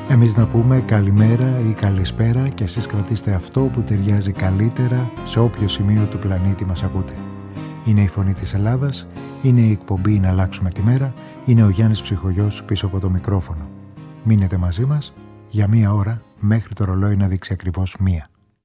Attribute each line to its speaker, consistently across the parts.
Speaker 1: Εμείς να πούμε καλημέρα ή καλησπέρα και εσείς κρατήστε αυτό που ταιριάζει καλύτερα σε όποιο σημείο του πλανήτη μας ακούτε. Είναι η Φωνή της Ελλάδας, είναι η εκπομπή «Να αλλάξουμε τη μέρα», είναι ο Γιάννης Ψυχογιός πίσω από το μικρόφωνο. Μείνετε μαζί μας για 1 ώρα μέχρι το ρολόι να δείξει ακριβώς 1.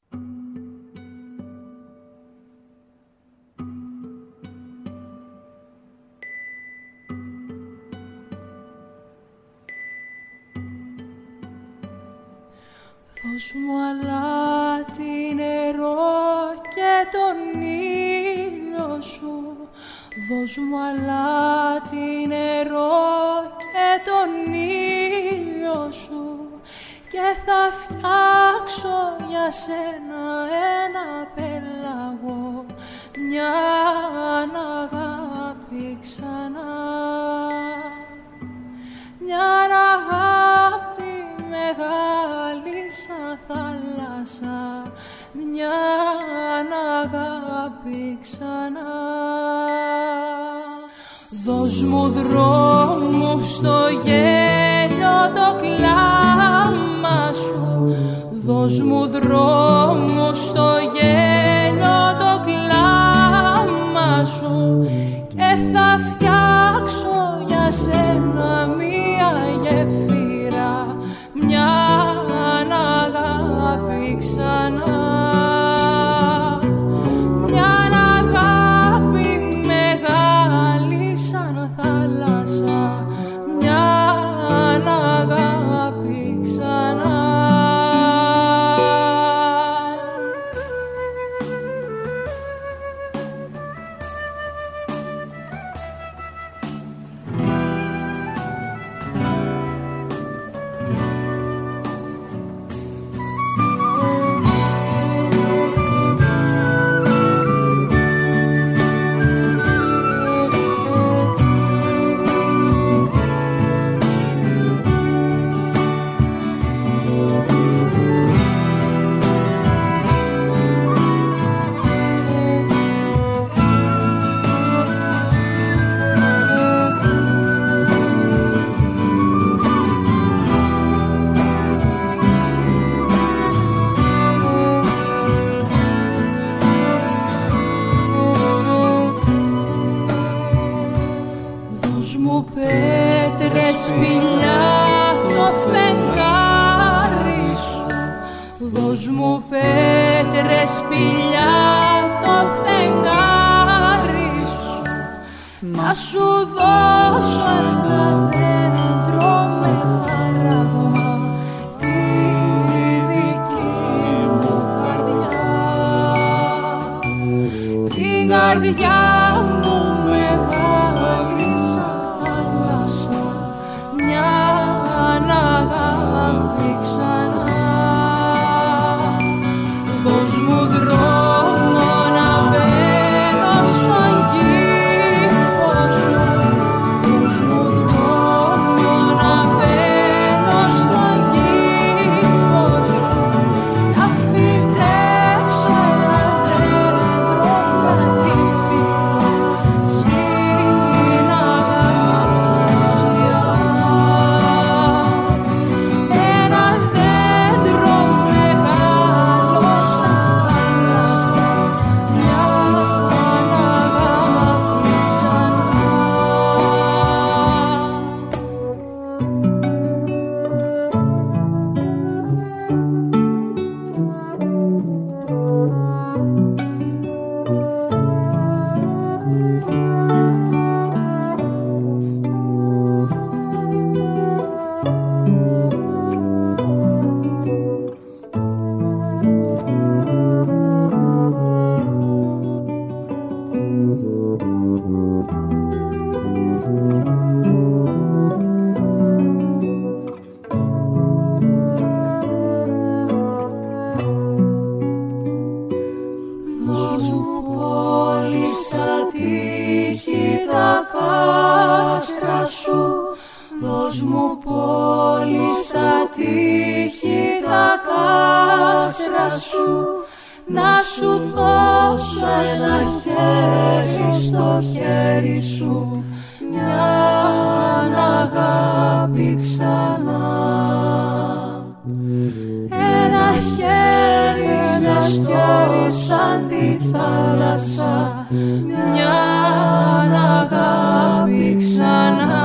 Speaker 2: Δώσ' μου αλάτι νερό και τον ήλιο σου. Δώσ' μου αλάτι νερό και τον ήλιο σου. Και θα φτιάξω για σένα ένα πέλαγο, μια αγάπη ξανά. Μια αγάπη μεγάλη σαν θάλασσα, μια αγάπη ξανά. Δώσ' μου δρόμου στο γέλιο το κλάμα σου. Δώσ' μου δρόμου στο γέλιο το κλάμα σου. Και θα φτιάξω για σένα μια γέφυρα, μια αγάπη ξανά. Μια αγάπη μεγάλη σαν θάλασσα, μια αγάπη ξανά. Δώσ' μου πέτρες, σπηλιά, το φεγγάρι σου. Να σου δώσω ένα δέντρο με χαράγμα, τη δική μου καρδιά. Την καρδιά μου μεγάλη σαν θάλασσα, μια αγάπη ξανά. Δώσ' μου δρόμο να μπαίνω στον κήπο σου. Δώσ' μου δρόμο να μπαίνω στον κήπο σου. Να φυτέψω ένα δέντρο λατύφι στην αγάπησιά. Ένα δέντρο μεγάλο σαν θάλασσα, μια αγάπη ξανά. Δώσ' μου πόλη στα τείχη τα κάστρα σου. Δώσ' μου πόλη στα τείχη τα κάστρα σου. Να σου δώσω ένα χέρι στο χέρι σου, μια αγάπη ξανά. Ένα χέρι σαν τη θάλασσα, μια αγάπη ξανά.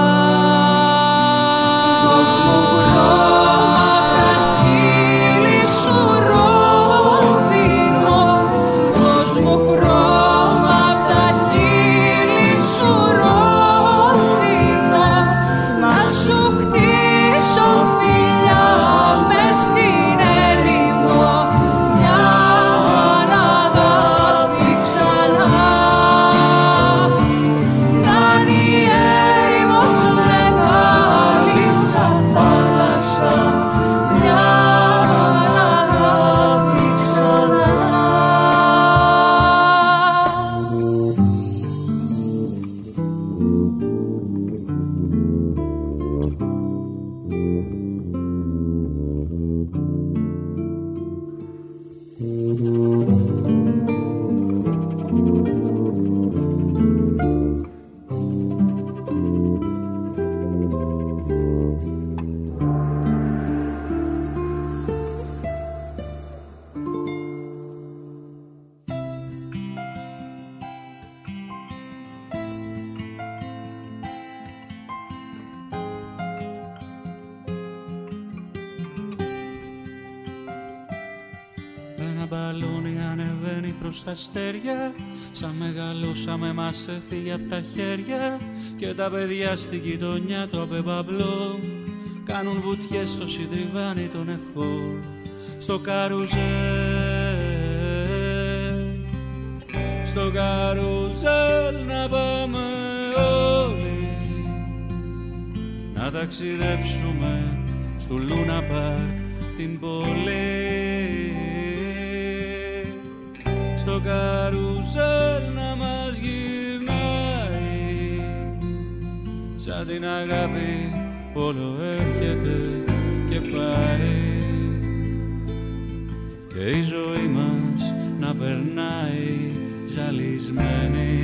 Speaker 3: Στα αστέρια, σαν μεγαλώσαμε μας έφυγε απ' τα χέρια και τα παιδιά στη γειτονιά το απεμπαμπλό κάνουν βουτιές στο συντριβάνι των ευχών στο καρουζέλ, στο καρουζέλ να πάμε όλοι να ταξιδέψουμε στο Λούνα Παρκ την πόλη. Στο καρουζέλ να μας γυρνάει σαν την αγάπη όλο έρχεται και πάει και η ζωή μας να περνάει ζαλισμένη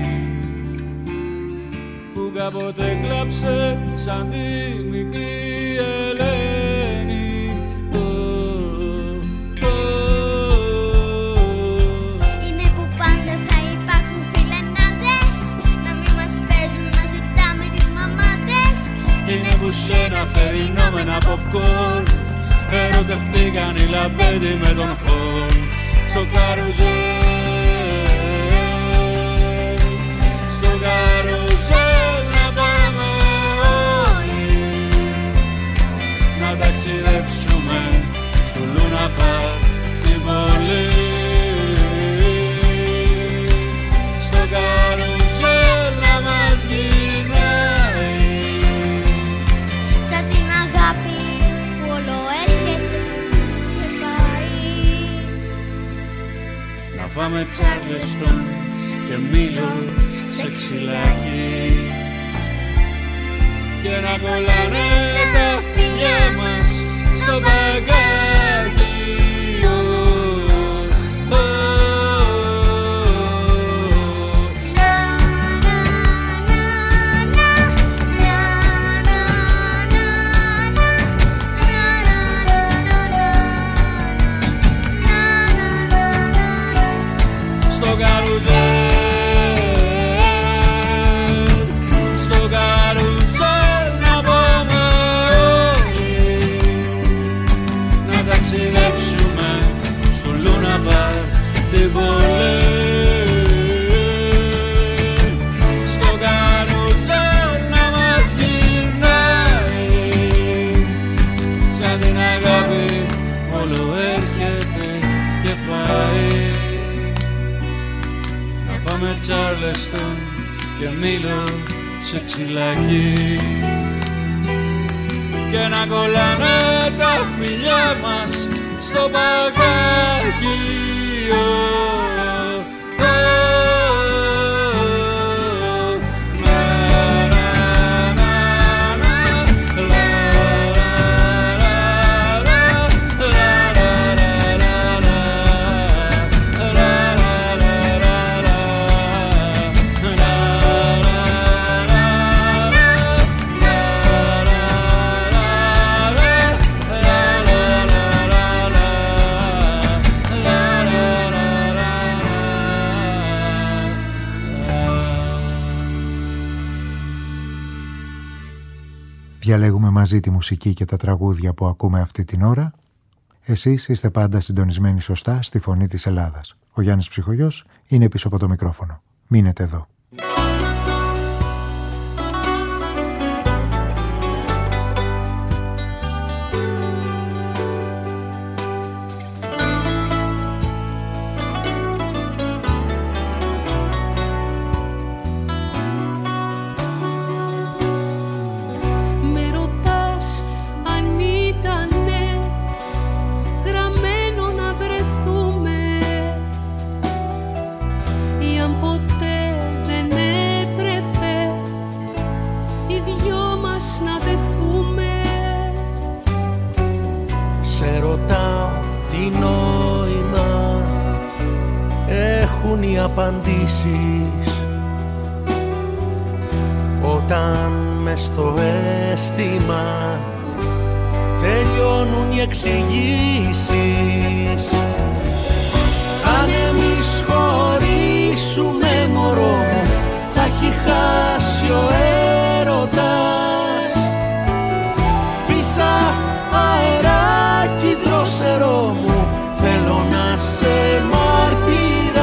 Speaker 3: που κάποτε κλάψε σαν τη μικρή Ελένη. Που σε ένα θερινό με ένα popcorn ερωτευτήκαν οι λαμπέντι με τον χορν στο καρουζέλ, στο καρουζέλ να πάμε όλοι να ταξιδέψουμε στο Λούνα Παρκ την πόλη. Στο καρουζέλ να μας γυρνάει πάμε Τσάρλεστον και Μήλο σε ξυλάκι και να κολλάνε τα φιλιά μας στο μπαγκάκι. Στο καρουζέλ να μας γυρνάει σαν την αγάπη όλο έρχεται και πάει. Να πάμε Τσάρλεστον και Μήλο σε ξυλάκι και να κολλάνε τα φιλιά μας στο μπαγκάκι.
Speaker 1: Διαλέγουμε μαζί τη μουσική και τα τραγούδια που ακούμε αυτή την ώρα. Εσείς είστε πάντα συντονισμένοι σωστά στη Φωνή της Ελλάδας. Ο Γιάννης Ψυχογιός είναι πίσω από το μικρόφωνο. Μείνετε εδώ.
Speaker 4: Απαντήσεις όταν μες στο αίσθημα τελειώνουν οι εξηγήσεις. Αν εμείς χωρίσουμε μωρό μου, θα έχει χάσει ο έρωτας. Φύσα αεράκι δρόσερό μου, θέλω να σε μαρτυράς.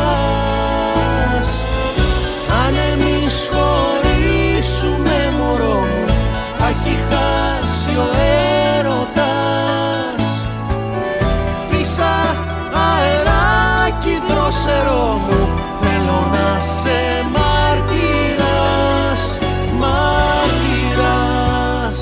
Speaker 4: Αν εμείς χωρίσουμε μωρό μου, θα έχει χάσει ο έρωτας. Φύσα αεράκι δρόσερό μου, θέλω να σε μαρτυράς, μαρτυράς.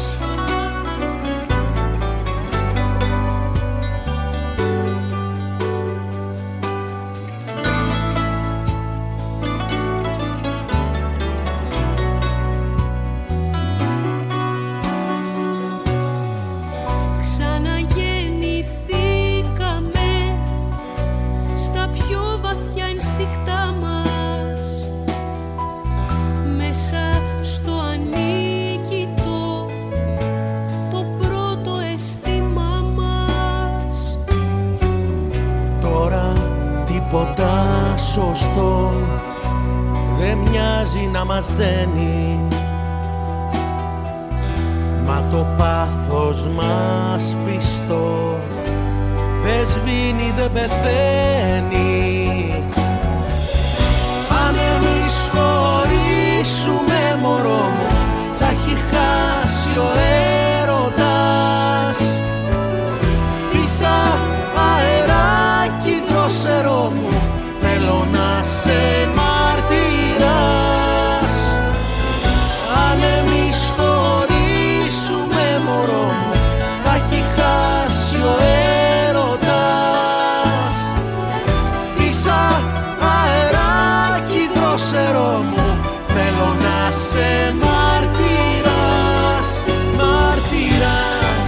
Speaker 4: Σωστό δεν μοιάζει να μας δένει, μα το πάθος μας πιστό δεν σβήνει, δεν πεθαίνει. Αν εμείς χωρίσουμε μωρό μου, θα έχει χάσει ο έρωτας. Φύσα αεράκι δρόσερό μου, θέλω να σε μαρτυράς. Αν εμείς χωρίσουμε μωρό μου, θα έχει χάσει ο έρωτας. Φύσα αεράκι δρόσερό μου, θέλω να σε μαρτυράς, μαρτυράς.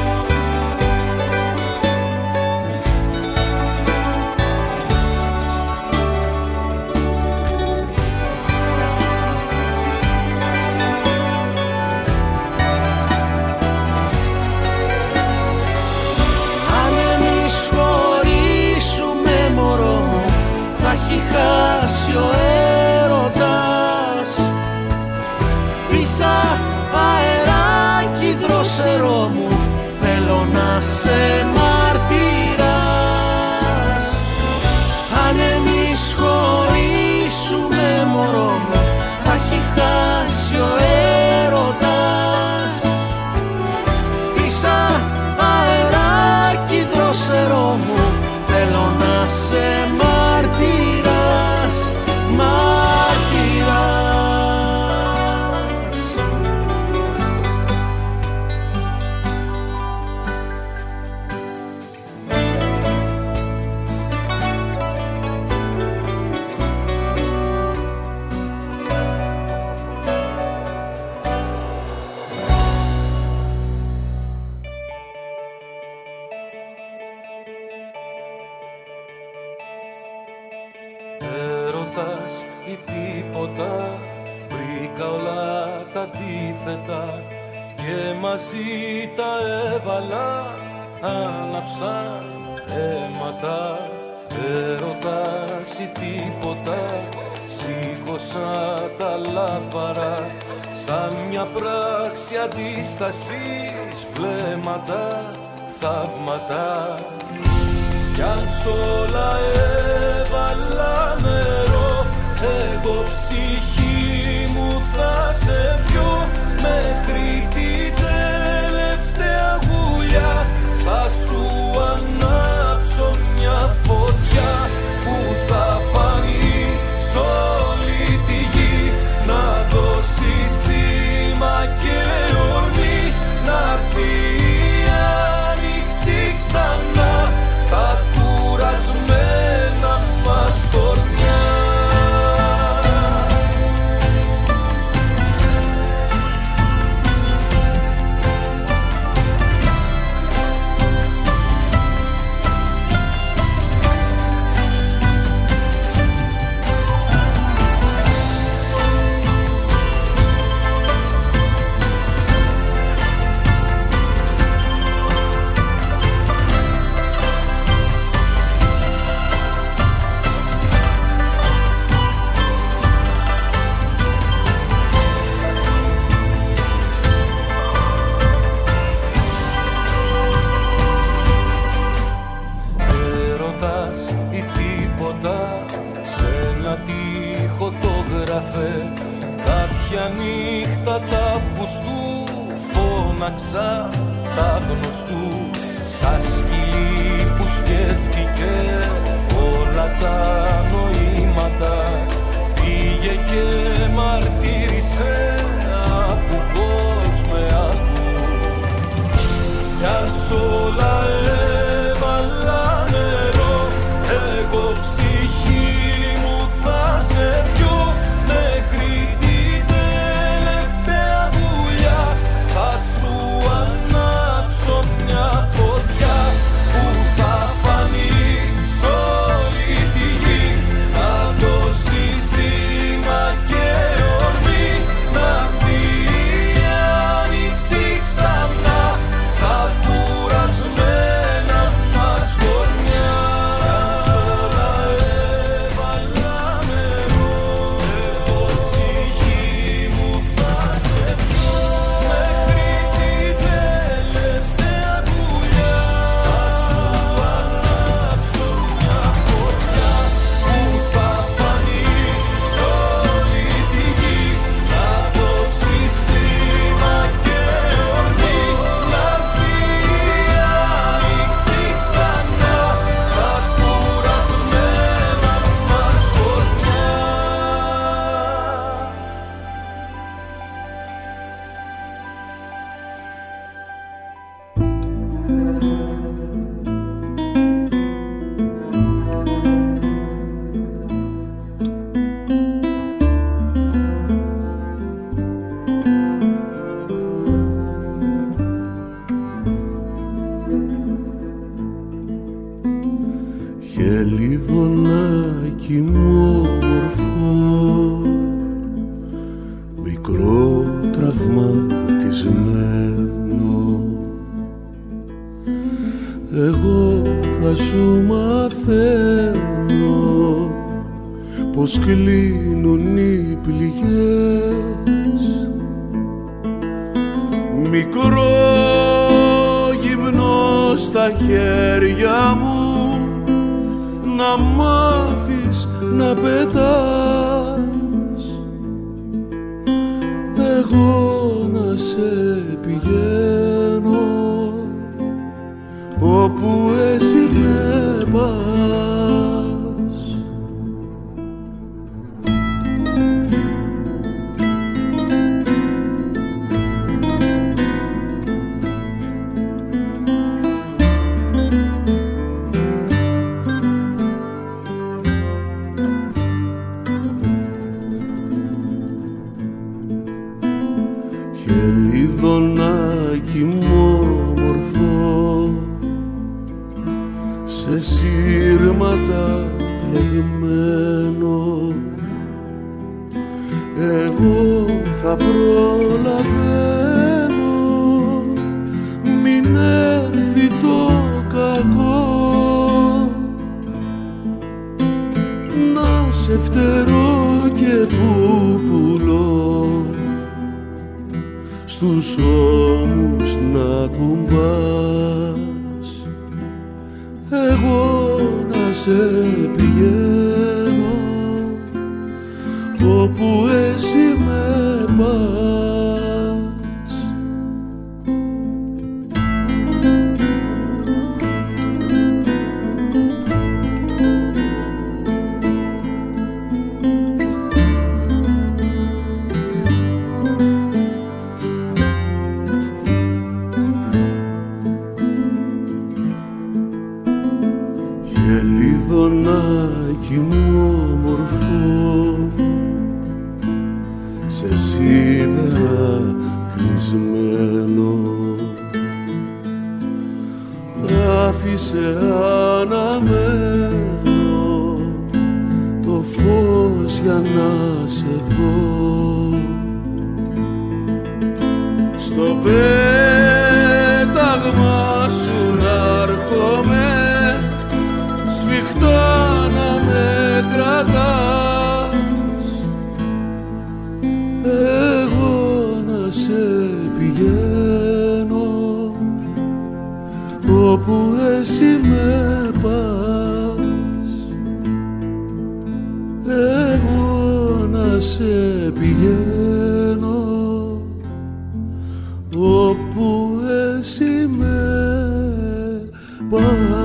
Speaker 4: Χάσει ο έρωτας. Φύσα αεράκι δρόσερό μου, θέλω να σε μαρτυράς. Αν εμείς χωρίσουμε μωρό μου, θα έχει χάσει ο έρωτας. Φύσα αεράκι δρόσερό μου, θέλω να σε μαρτυράς, μαρτυράς. Έρωτας ή τίποτα, βρήκα όλα τα αντίθετα και μαζί τα έβαλα, άναψαν αίματα. Έρωτας ή τίποτα, σήκωσα τα λάφαρα, σ' σαν μια πράξη αντίστασης, βλέμματα, θαύματα. Κι αν σ' όλα έβαλα νερό, εγώ ψυχή μου θα σε πιω, μέχρι την τελευταία γουλιά θα σου ανάψω μια φωτιά που θα φανεί σ' όλη τη γη, να δώσει σήμα και ορμή, να'ρθεί η άνοιξη ξανά στα κουρασμένα μας χωριά. Κάποια νύχτα τα Αυγουστού φώναξα τα γνωστού, σαν σκυλί που σκέφτηκε όλα τα νοήματα. Πήγε και μαρτύρησε, άκου πως με άκου. Κι αν σ' όλα έβαλα νερό, εγώ ψυχή μου θα σε πιω, μέχρι την τελευταία δουλειά θα σου ανάψω μια φωτιά που θα φανεί σ' όλη τη γη, να δώσει σήμα και ορμή, να'ρθεί η άνοιξη ξανά στα κουρασμένα μας χωριά. Χελιδονάκι μου όμορφο, μικρό τραυματισμένο, εγώ θα σου μαθαίνω πως κλείνουν οι πληγές. Μικρό γυμνό στα χέρια μου, να μάθεις να πετάς, εγώ να σε πηγαίνω όπου εσύ με πας. Χελιδονάκι μου όμορφο, σε σύρματα πλεγμένο, εγώ θα προλαβαίνω, μην έρθει το κακό, να σε φτερώ και που πουλώ τους ώμους να κουμπάς, εγώ να σε πηγαίνω όπου εσύ με πας. Γελίδωνάκι μου όμορφο, σε σίδερα κλεισμένο, άφησε αναμένο το φως για να σε δω. Στο πέταγμα σου να έρχομαι, σφιχτά να με κρατάς, εγώ να σε πηγαίνω όπου εσύ με πας, εγώ να σε πηγαίνω όπου εσύ με πας.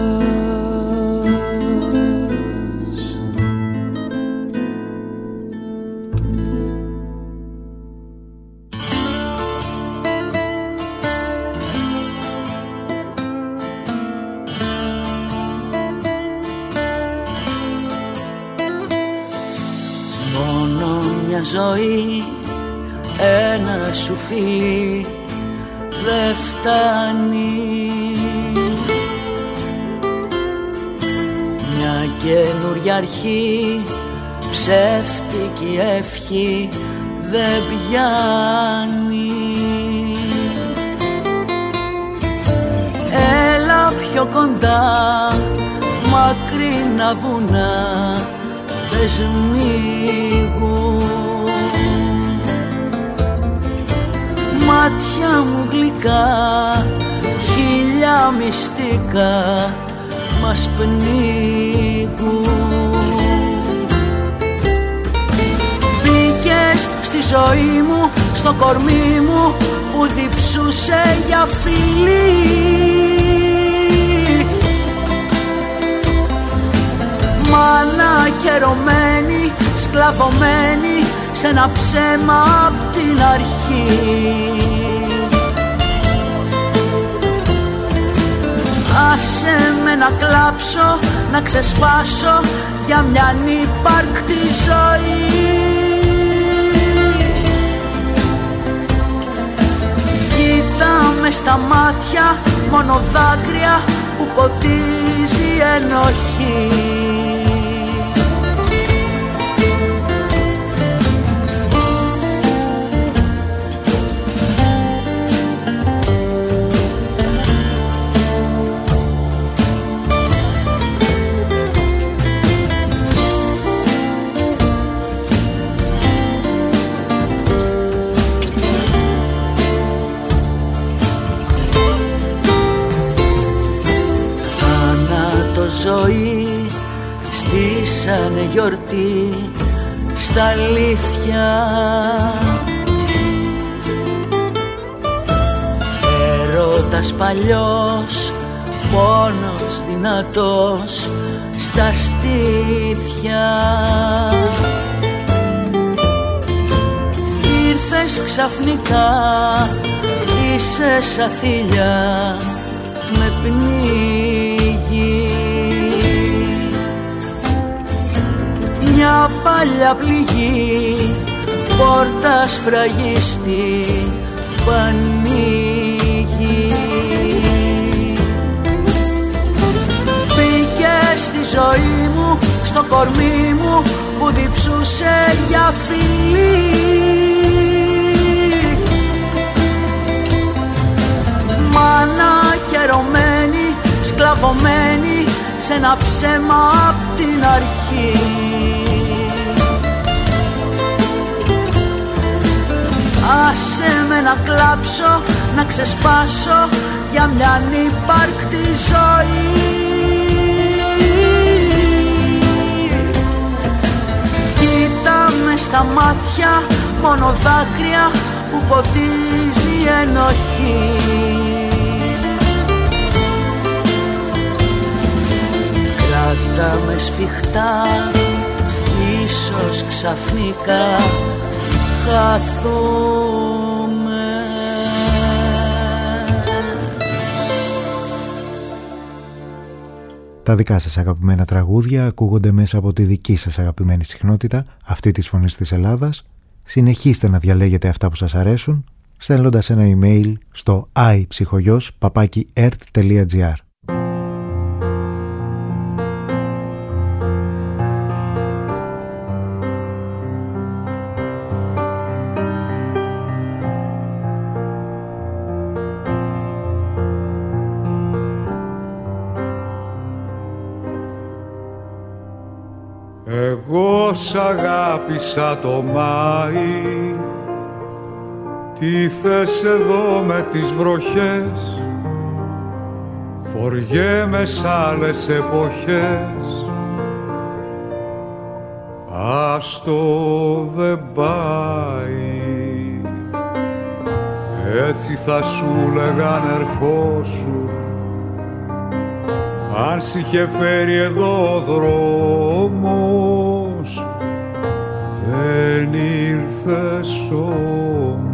Speaker 5: Ζωή, ένα σου φίλι δε φτάνει, μια καινούρια αρχή, ψεύτικη ευχή δεν πιάνει. Έλα πιο κοντά, μακρινά βουνά δεν σμίγουν, μάτια μου γλυκά, χίλια μυστικά μας πνίγουν. Μπήκες στη ζωή μου, στο κορμί μου που διψούσε για φιλί, μάνα καιρωμένη, σκλαβωμένη σε ένα ψέμα απ' την αρχή. Άσε με να κλάψω, να ξεσπάσω για μια ανύπαρκτη ζωή. Κοίτα με στα μάτια, μόνο δάκρυα που ποτίζει ενοχή. Ζωή στήσανε γιορτή στα αλήθεια, έρωτας παλιός, πόνος δυνατός στα στήθια. Ήρθες ξαφνικά, είσαι σαν θηλιά με πνίγει. Μια παλιά πληγή, πόρτα σφραγίστη που ανοίγει. Μπήκες στη ζωή μου, στο κορμί μου που διψούσε για φιλί. Μάνα καιρωμένη, σκλαβωμένη σε ένα ψέμα απ' την αρχή. Άσε με να κλάψω, να ξεσπάσω για μια ανύπαρκτη ζωή. Κοίτα με στα μάτια, μόνο δάκρυα που ποτίζει ενοχή. Κράτα με σφιχτά, ίσως ξαφνικά χαθούμε.
Speaker 1: Τα δικά σας αγαπημένα τραγούδια ακούγονται μέσα από τη δική σας αγαπημένη συχνότητα, αυτή της Φωνής της Ελλάδας. Συνεχίστε να διαλέγετε αυτά που σας αρέσουν, στέλνοντας ένα email στο iPsychogos@ert.gr.
Speaker 4: Εγώ σ' αγάπησα το Μάη, τι θες εδώ με τις βροχές, φοριέμαι σ' άλλες εποχές, άστο δεν πάει. Έτσι θα σου λέγαν ερχόσου, αν σ' είχε φέρει εδώ ο δρόμος, δεν ήρθες όμως.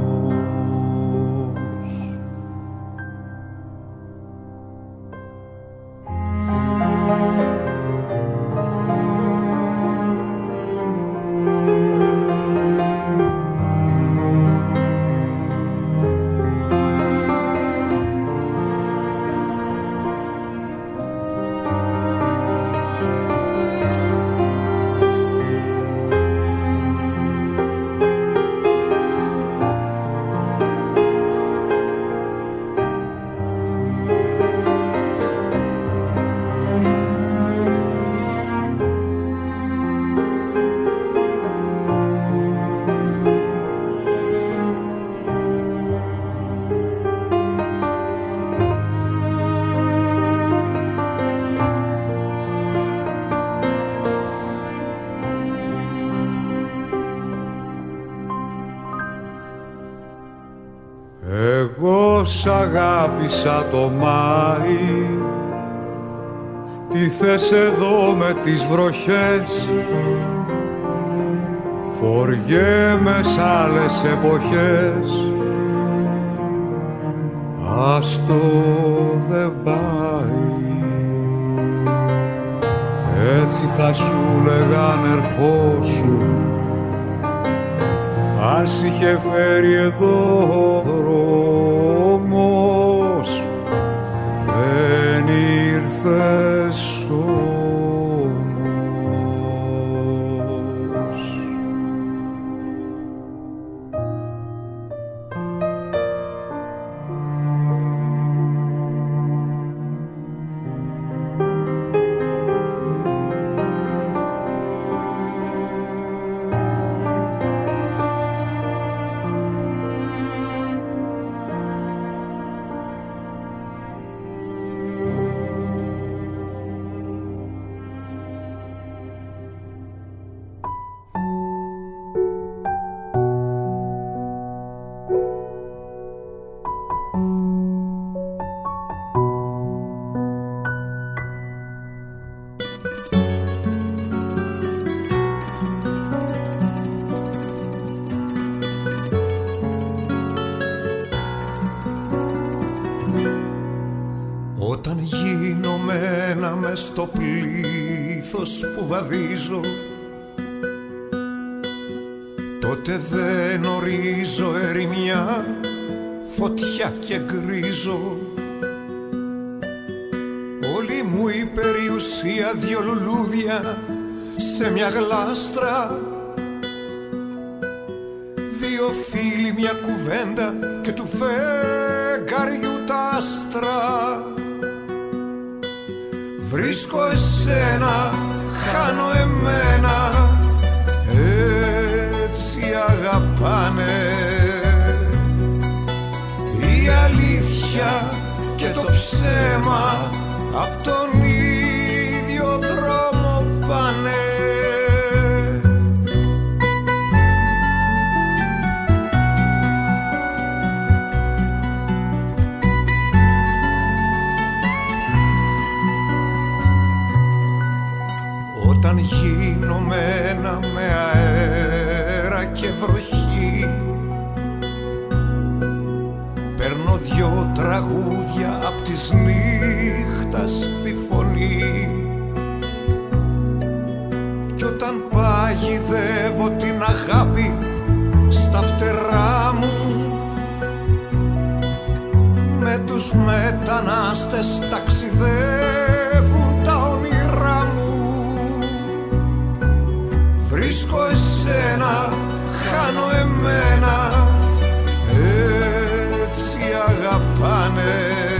Speaker 4: Εγώ σ' αγάπησα το Μάη, τι θες εδώ με τις βροχές, φοριέμαι σ' άλλες εποχές, άστο δεν πάει. Έτσι θα σου λέγαν ερχόσου, αν σ' είχε φέρει εδώ ο δρόμος, δεν ήρθες όμως.
Speaker 6: Όταν γίνομαι ένα μες στο πλήθος που βαδίζω, τότε δεν ορίζω ερημιά, φωτιά και γκρίζω. Όλη μου η περιουσία δυο λουλούδια σε μια γλάστρα, δύο φίλοι μια κουβέντα και του φεγγαριού τα άστρα. Βρίσκω εσένα, χάνω εμένα, έτσι αγαπάνε αλήθεια και το ψέμα απ' τον ίδιο δρόμο πάνε. Όταν γίνομαι ένα με αέρα και βροχή, παίρνω δυο τραγούδια απ' της νύχτας τη φωνή. Κι όταν παγιδεύω την αγάπη στα φτερά μου, με τους μετανάστες ταξιδεύουν τα όνειρά μου. Βρίσκω εσένα, χάνω εμένα, έτσι αγαπάνε.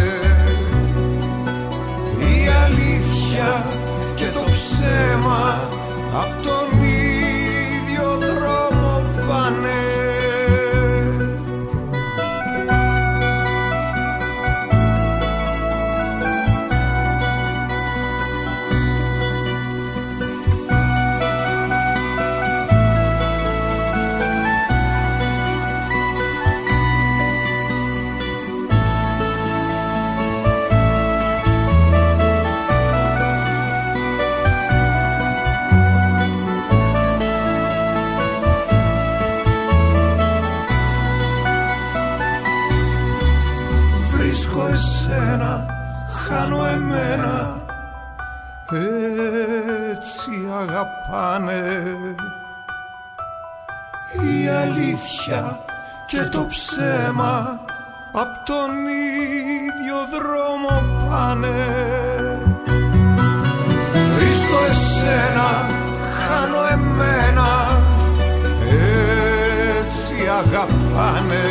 Speaker 6: Η αλήθεια και το ψέμα απ' τον ίδιο δρόμο πάνε. Χάνω εμένα, έτσι αγαπάνε. Η αλήθεια και το ψέμα απ' τον ίδιο δρόμο πάνε. Βρίσκω εσένα, χάνω εμένα, έτσι αγαπάνε.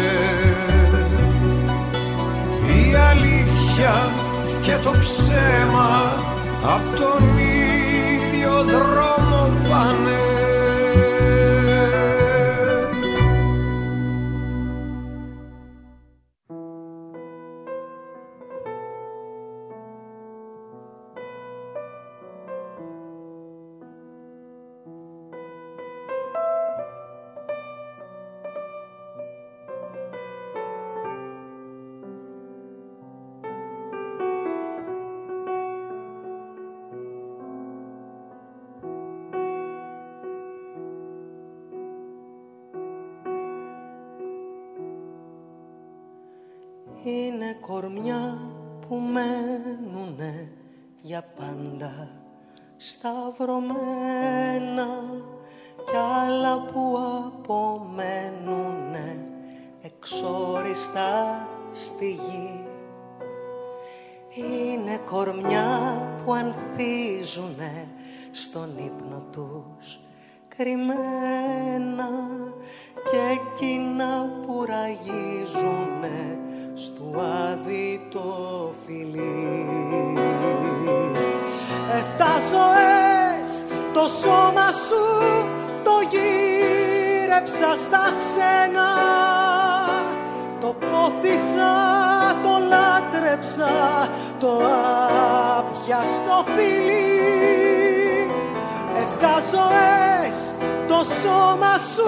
Speaker 6: Η αλήθεια και το ψέμα απ' τον ίδιο δρόμο πάνε.
Speaker 7: Είναι κορμιά που μένουνε για πάντα σταυρωμένα κι άλλα που απομένουνε εξόριστα στη γη. Είναι κορμιά που ανθίζουνε στον ύπνο τους κρυμμένα και εκείνα που ραγίζουνε στου άδει το φιλί. 7 ζωές το σώμα σου το γύρεψα στα ξένα, το πόθησα, το λάτρεψα, το άπιαστο φιλί. 7 ζωές το σώμα σου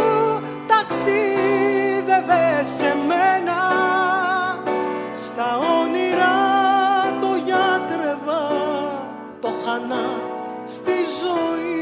Speaker 7: ταξίδευε σε μένα, στα όνειρα το γιατρεύα, το χανά στη ζωή.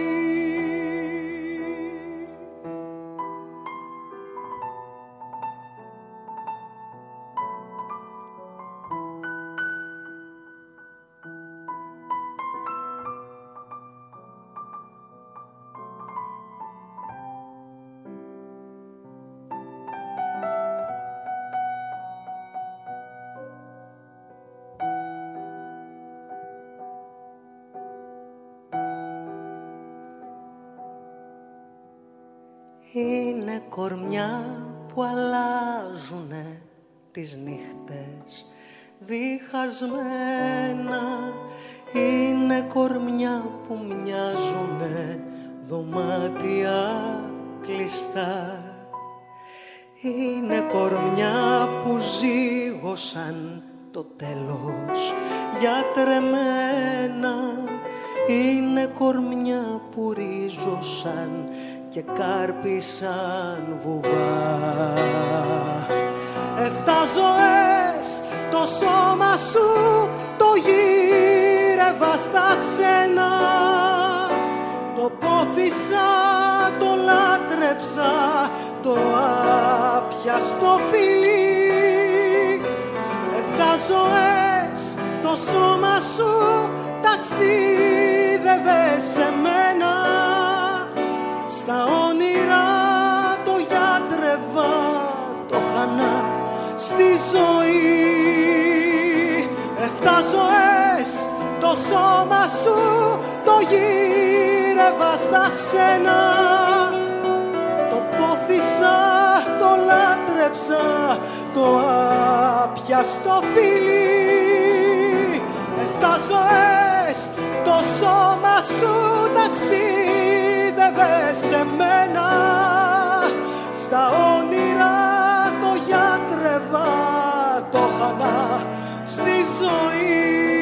Speaker 7: Είναι κορμιά που αλλάζουνε τις νύχτες διχασμένα. Είναι κορμιά που μοιάζουνε δωμάτια κλειστά. Είναι κορμιά που ζήγωσαν το τέλος γιατρεμένα. Είναι κορμιά που ρίζωσαν και κάρπισαν βουβά. 7 ζωές το σώμα σου το γύρευα στα ξένα. Το πόθησα, το λάτρεψα, το άπιαστο φιλί. 7 ζωές το σώμα σου ταξίδευε σε μένα. Στα όνειρα το γιατρεύα, το χανά στη ζωή. 7 ζωές το σώμα σου το γύρευα στα ξένα. Το πόθησα, το λάτρεψα, το άπιαστο φιλί. 7 ζωές το σώμα σου ταξίδευε σε μένα. Στα όνειρα το γιατρεύα, το χανά στη ζωή.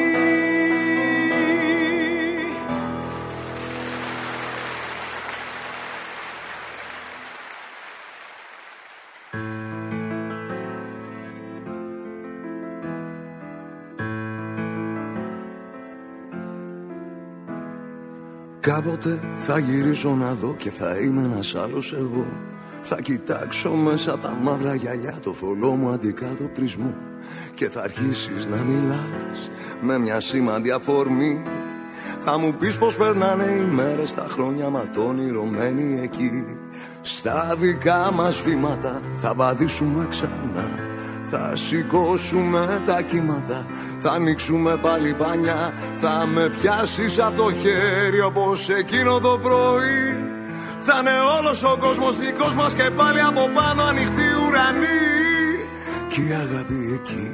Speaker 8: Κάποτε θα γυρίσω να δω και θα είμαι ένας άλλος εγώ. Θα κοιτάξω μέσα τα μαύρα γυαλιά το θολό μου αντικατοπτρισμό. Και θα αρχίσεις να μιλάς με μια σήμαντη αφορμή. Θα μου πεις πως περνάνε οι μέρες, τα χρόνια ματώνυρωμένοι εκεί. Στα δικά μας βήματα θα βαδίσουμε ξανά. Θα σηκώσουμε τα κύματα, θα ανοίξουμε πάλι πανιά. Θα με πιάσεις από το χέρι όπως εκείνο το πρωί. Θα είναι όλος ο κόσμος δικός μας και πάλι από πάνω ανοιχτή ουρανή. Κι η αγάπη εκεί,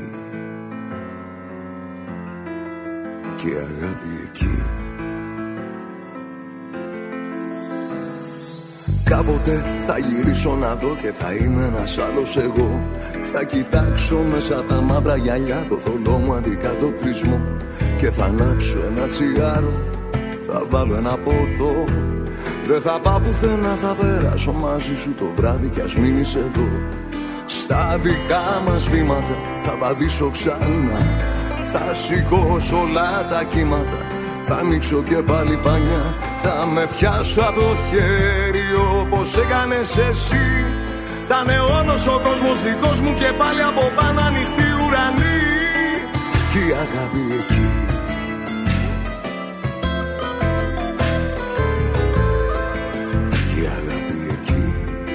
Speaker 8: κι η αγάπη εκεί. Κάποτε θα γυρίσω να δω και θα είμαι ένας άλλος εγώ. Θα κοιτάξω μέσα τα μαύρα γυαλιά το θολό μου αντικατοπτρισμό. Και θα ανάψω ένα τσιγάρο, θα βάλω ένα ποτό. Δεν θα πάω πουθενά, θα περάσω μαζί σου το βράδυ κι ας μείνεις εδώ. Στα δικά μας βήματα θα βαδίσω ξανά. Θα σηκώσω όλα τα κύματα, θα ανοίξω και πάλι πανιά. Θα με πιάσω από το χέρι όπως έκανες εσύ. Θα είναι όλος ο κόσμος δικός μου και πάλι από πάνω ανοιχτή ουρανή. Κι η αγάπη εκεί, κι η αγάπη εκεί.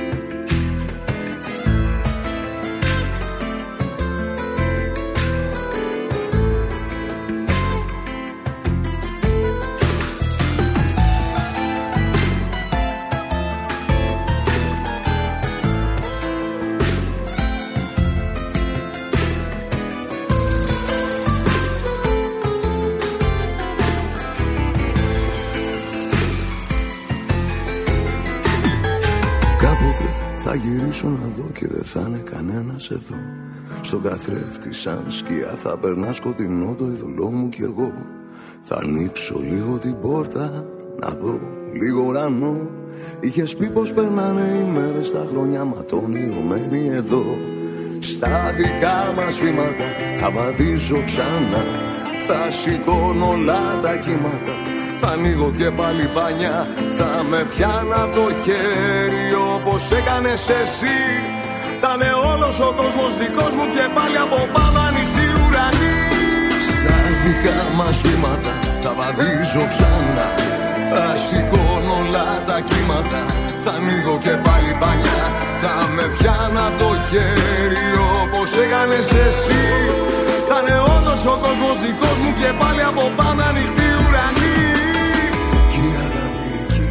Speaker 8: Θα γυρίσω να δω και δεν θα είναι κανένας εδώ. Στον καθρέφτη σαν σκιά θα περνά σκοτεινό το ειδωλό μου κι εγώ. Θα ανοίξω λίγο την πόρτα να δω λίγο ουρανό. Είχες πει πως περνάνε οι μέρες, τα χρόνια ματώνυρωμένοι εδώ. Στα δικά μας βήματα θα βαδίζω ξανά. Θα σηκώνω όλα τα κύματα, θα ανοίγω και πάλι πανιά. Θα με πιάνω από το χέρι όπως έκανες εσύ. Θα είναι όλος ο κόσμος δικός μου και πάλι από πάνω ανοιχτή ουρανή. Στα δικά μας βήματα θα βαδίζω ξανά. Θα σηκώνω όλα τα κύματα, θα ανοίγω και πάλι πανιά. Θα με πιάνω από το χέρι όπως έκανες εσύ. Θα είναι όλος ο κόσμος δικός μου και πάλι από πάνω ανοιχτή ουρανή. Κι η αγάπη εκεί,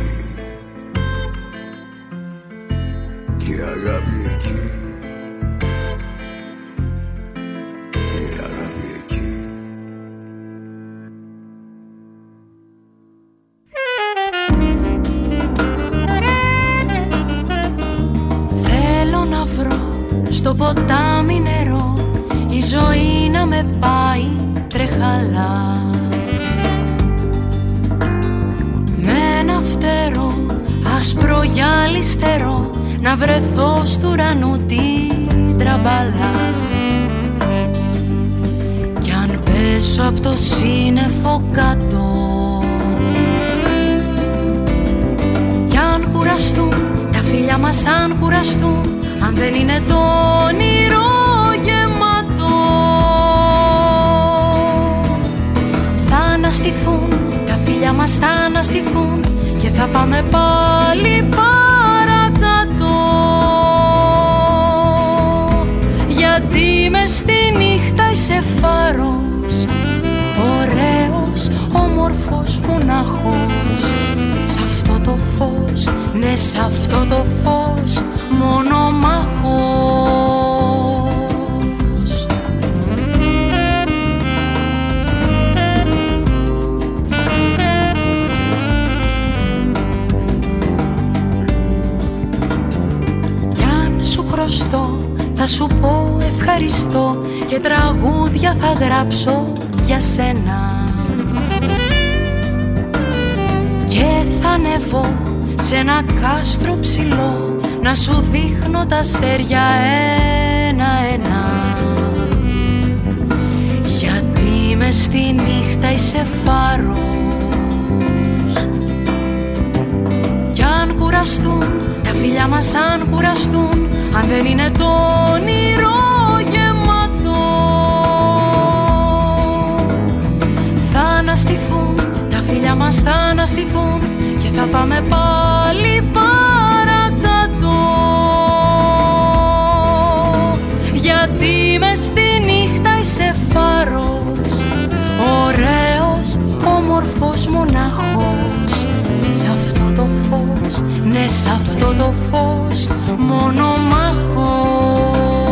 Speaker 8: κι η αγάπη εκεί, κι η αγάπη εκεί.
Speaker 2: Θέλω να βρω στο ποτάμι νερό, η ζωή να να με πάει τρεχαλά. Με ένα φτερό άσπρο γυαλιστερό να βρεθώ στου ουρανού την τραμπαλά. Κι αν πέσω απ' το σύννεφο κάτω, κι αν κουραστούν τα φίλια μας, αν κουραστούν, αν δεν είναι το όνειρο γεμάτο, θα αναστηθούν τα φίλια μας, θα αναστηθούν και θα πάμε πάλι παρακάτω. Γιατί μες στη νύχτα είσαι φάρος, ωραίος, όμορφος, μονάχος. Σ' αυτό το φως, ναι, σ' αυτό το φως, μονομάχος. Κι αν σου χρωστώ, θα σου πω ευχαριστώ και τραγούδια θα γράψω για σένα. Και θα ανεβώ σε ένα κάστρο ψηλό να σου δείχνω τα αστέρια ένα-ένα. Γιατί μες στη νύχτα είσαι φάρος. Κι αν κουραστούν τα φίλια μας, αν κουραστούν, αν δεν είναι το όνειρο γεμάτο, θα αναστηθούν τα φίλια μας, θα αναστηθούν και θα πάμε πάλι παρακάτω. Γιατί μες στη νύχτα είσαι φάρος, ωραίος, όμορφος, μονάχος. Σ' αυτό το φως, ναι, σ' αυτό το φως, μονομάχος.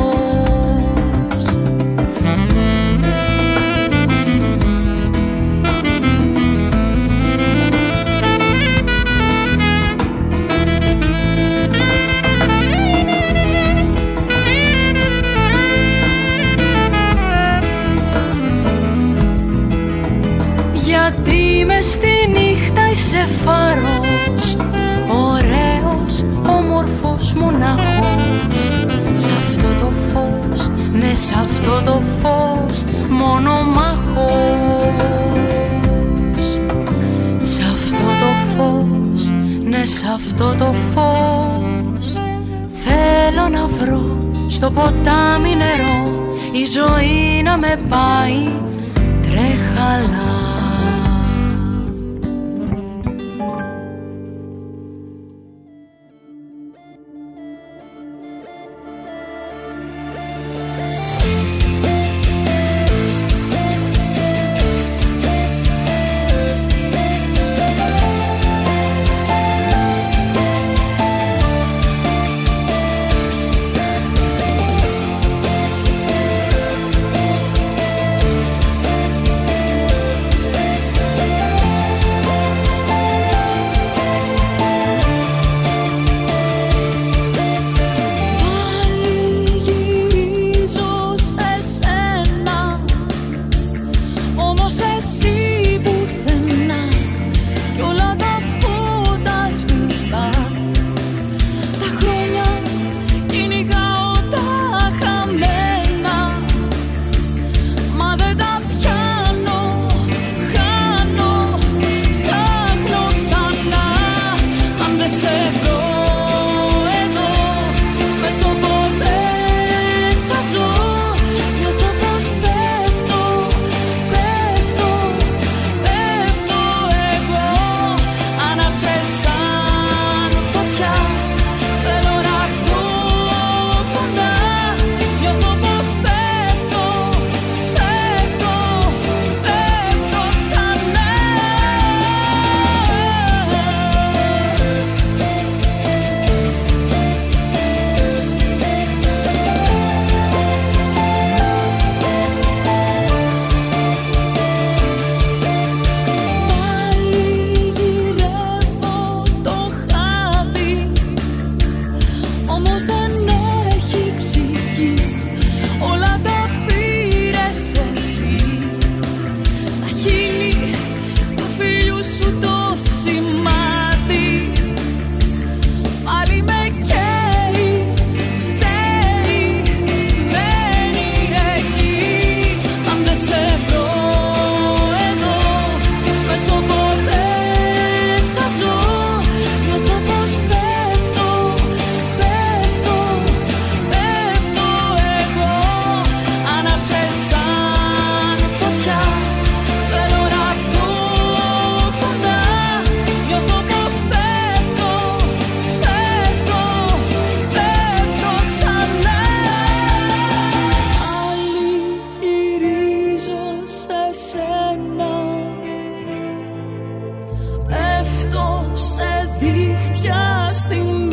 Speaker 2: Γιατί μες στη νύχτα είσαι φάρος, ωραίος, όμορφος, μονάχος. Σ' αυτό το φως, ναι, σ' αυτό το φως, μονομάχος. Σ' αυτό το φως, ναι, σ' αυτό το φως, θέλω να βρω στο ποτάμι νερό, η ζωή να με πάει τρέχαλα. σε δίχτυα στημμένα.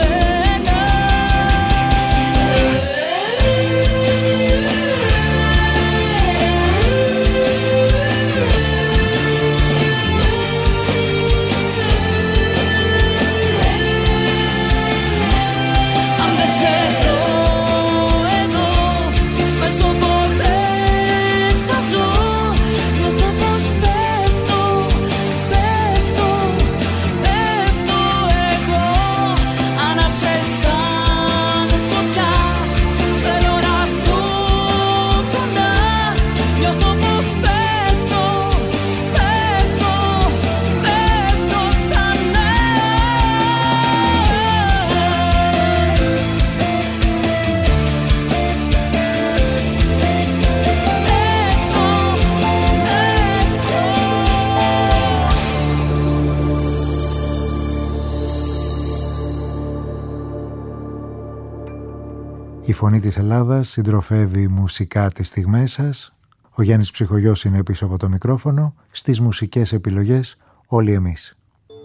Speaker 1: Η φωνή της Ελλάδας συντροφεύει μουσικά τις στιγμές σας. Ο Γιάννης Ψυχογιός είναι πίσω από το μικρόφωνο. Στις μουσικές επιλογές όλοι εμείς.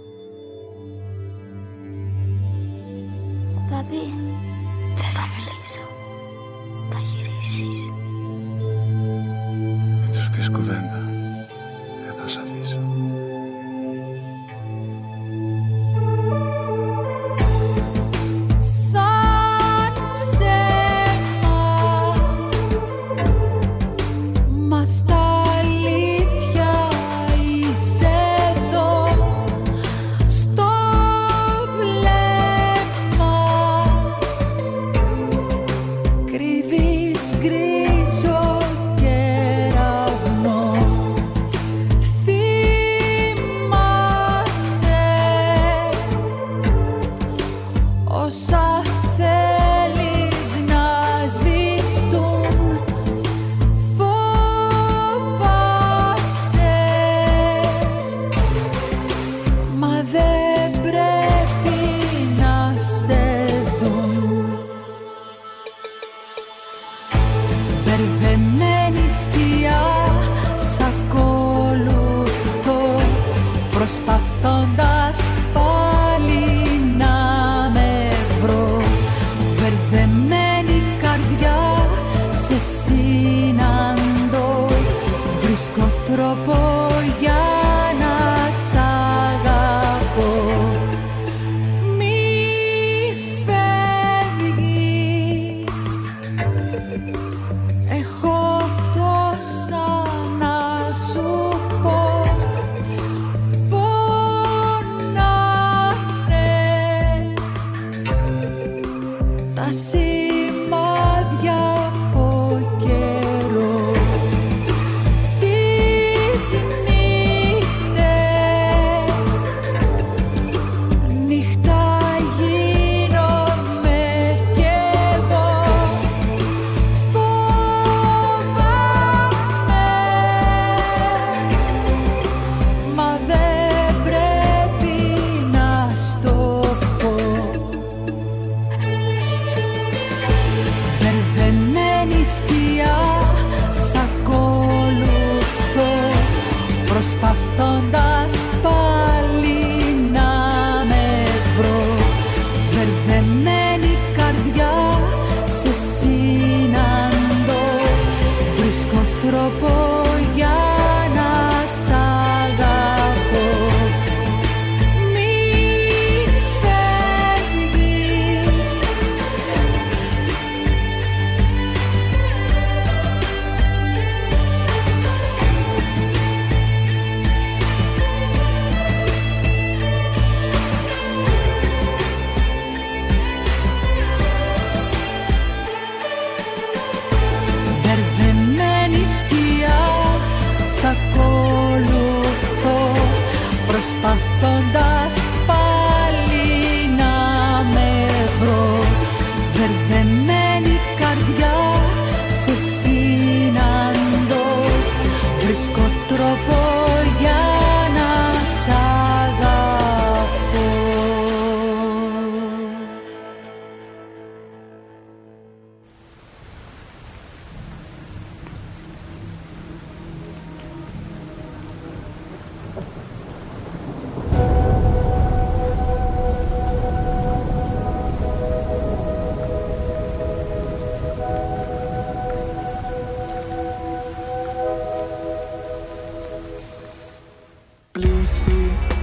Speaker 9: Παπί, δεν θα μιλήσω. Θα γυρίσεις.
Speaker 8: Θα τους πεις κουβέντα. Δεν θα σ' αφήσω.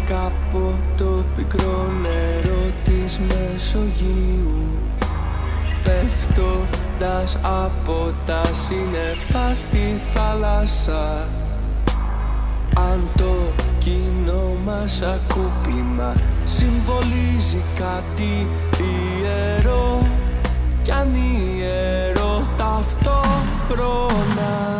Speaker 10: από το πικρό νερό της Μεσογείου, πέφτοντας από τα σύννεφα στη θάλασσα. Αν το κοινό μας ακούπημα συμβολίζει κάτι ιερό, κι αν ιερό ταυτόχρονα.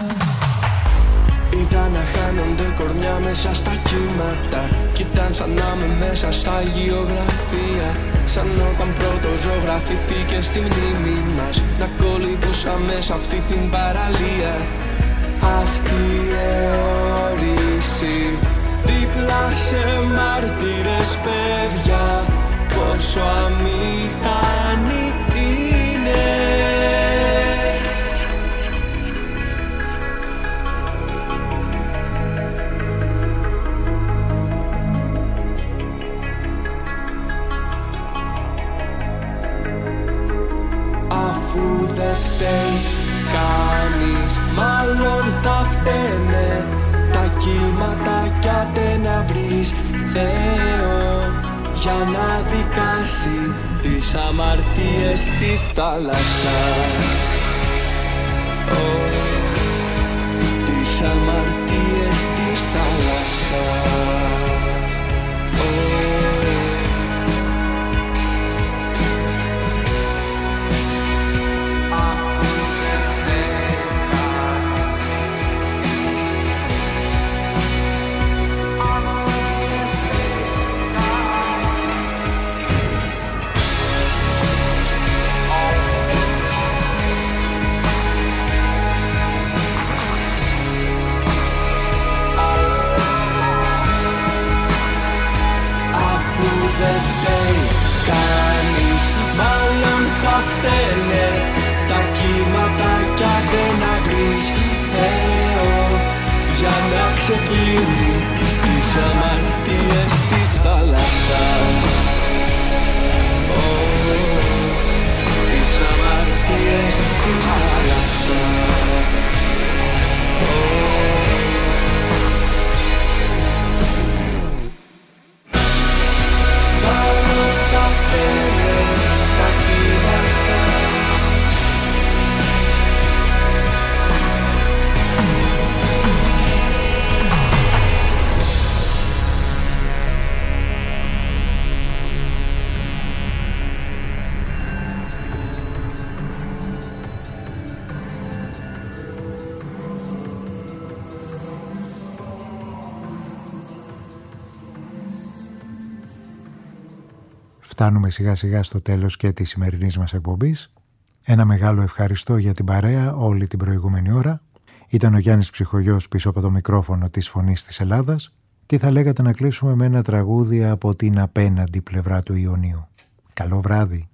Speaker 10: Είδα να χάνονται κορμιά μέσα στα κύματα, κι ήταν σαν να είμαι μέσα στα γεωγραφία. Σαν όταν πρώτο ζωγραφηθήκε στη μνήμη μας, να κολυμπούσα μέσα αυτή την παραλία. Αυτή η αιώρηση δίπλα σε μάρτυρες παιδιά, πόσο αμήχανη είναι. Αφού δεν φταίει κανείς, μάλλον θα φταίνε τα κύματα, κι άντε να βρεις Θεό για να δικάσει τις αμαρτίες της θάλασσας. Τις αμαρτίες της θάλασσας. Δεν φταίει κανείς, μάλλον θα φταίνε τα κύματα, κι άντε να βρεις Θεό για να ξεκλίνει τις αμαρτίες της θάλασσας. Τις αμαρτίες της θάλασσας.
Speaker 1: Φτάνουμε σιγά σιγά στο τέλος και της σημερινής μας εκπομπής. Ένα μεγάλο ευχαριστώ για την παρέα όλη την προηγούμενη ώρα. Ήταν ο Γιάννης Ψυχογιός πίσω από το μικρόφωνο της Φωνής της Ελλάδας. Τι θα λέγατε να κλείσουμε με ένα τραγούδι από την απέναντι πλευρά του Ιωνίου. Καλό βράδυ.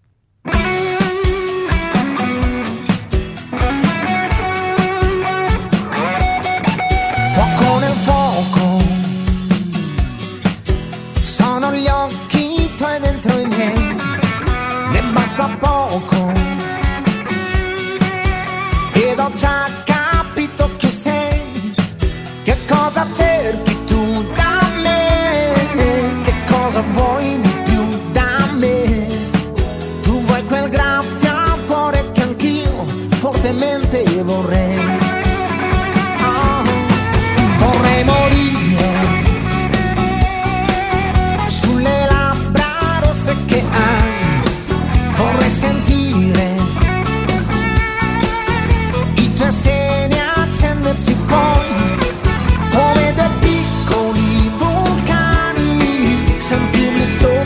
Speaker 11: Fuoco nel fuoco, sono gli occhi tuoi dentro i miei, ne basta poco, ed ho già capito chi sei, che cosa cerchi tu da me, che cosa vuoi di più da me, tu vuoi quel graffio al cuore che anch'io fortemente vorrei. Vorrei morire sulle labbra rosse che hai, vorrei sentire i tuoi seni accendersi poi come due piccoli vulcani, sentirli solo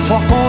Speaker 11: fuoco